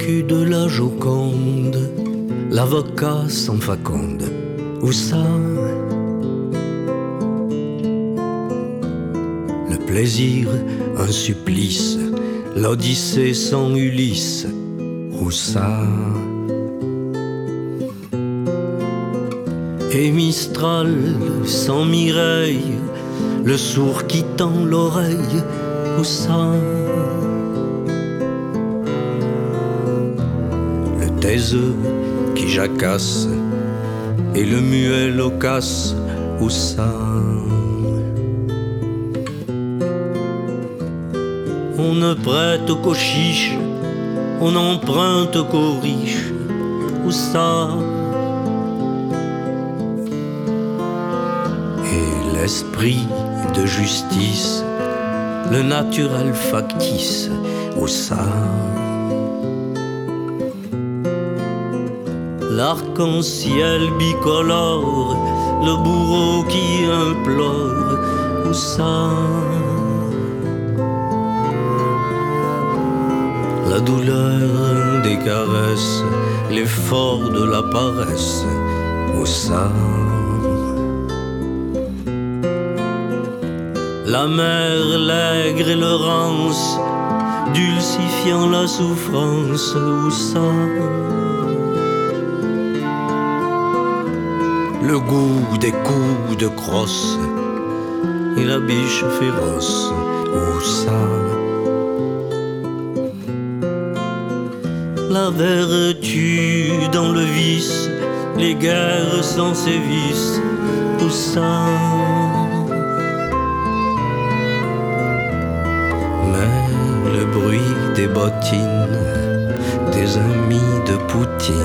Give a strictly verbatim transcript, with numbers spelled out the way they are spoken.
cul de la Joconde, l'avocat sans faconde, où ça? Le plaisir, un supplice, l'Odyssée sans Ulysse, où ça? Et Mistral sans Mireille, le sourd qui tend l'oreille, où ça? Le taiseux qui jacasse et le muet loquace, où ça? On ne prête qu'aux chiches, on n'emprunte qu'aux riches, où ça? Et l'esprit de justice, le naturel factice, où ça? L'arc-en-ciel bicolore, le bourreau qui implore, où ça? La douleur des caresses, l'effort de la paresse, où ça? La mer, l'aigre et le rance, dulcifiant la souffrance, où ça? Le goût des coups de crosse et la biche féroce, où ça? La vertu dans le vice, les guerres sans sévices, où ça? Mais le bruit des bottines, des amis de Poutine,